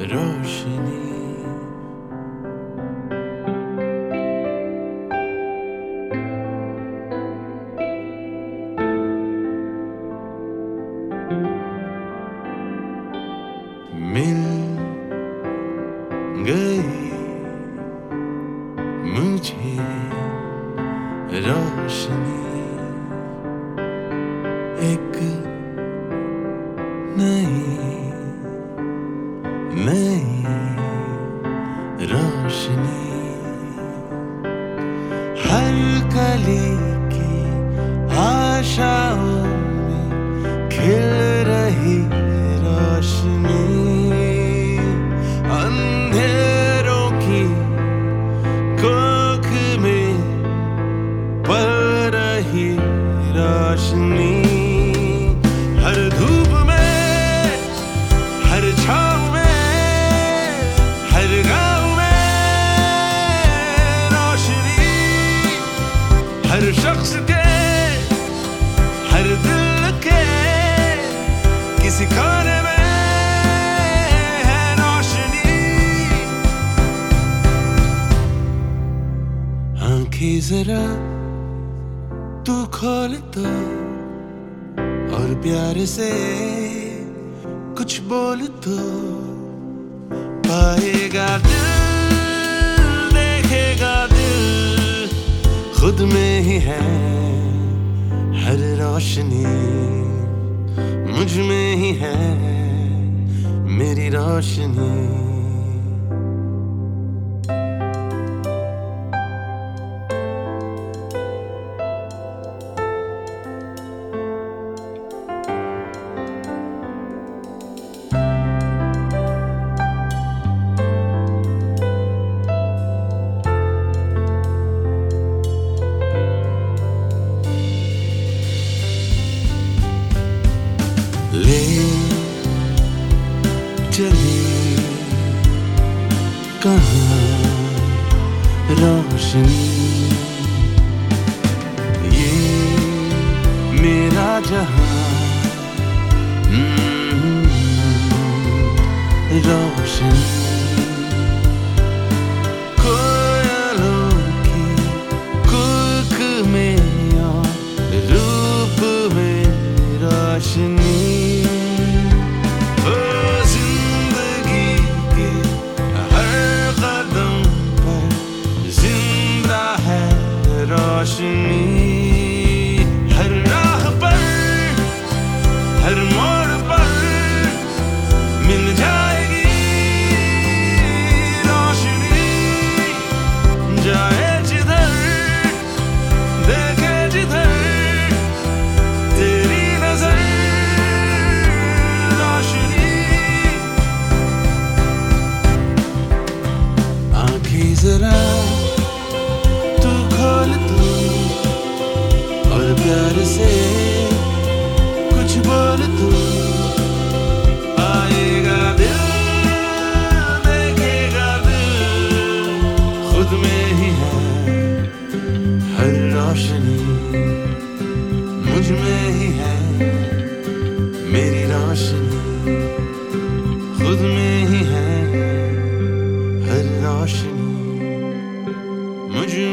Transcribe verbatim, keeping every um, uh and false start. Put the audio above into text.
रोशनी मिल गई मुझे रोशनी एक नई नई रोशनी हर कली की आशाओं में खिल रही रोशनी अंधेरों की कोख में पल रही रोशनी हर धूप में हर छाँव में हर गाँव में रोशनी हर शख्स के हर दिल के किसी कोने में है रोशनी आँखें जरा तू खोल तो और प्यार से कुछ बोल तो पाएगा दिल देखेगा दिल खुद में ही है हर रोशनी मुझ में ही है मेरी रोशनी ले चली कहाँ रोशनी ये मेरा जहां रोशनी कोयलों की कुक में और रूप में रोशनी रोशनी हर राह पर हर मोड़ पर मिल जाएगी रोशनी जाए जिधर देखे जिधर तेरी नजर रोशनी आँखें जरा प्यार से कुछ बोल तू आएगा दिल देखेगा दिल खुद में ही है हर रोशनी मुझ में ही है मेरी रोशनी खुद में ही है हर रोशनी मुझ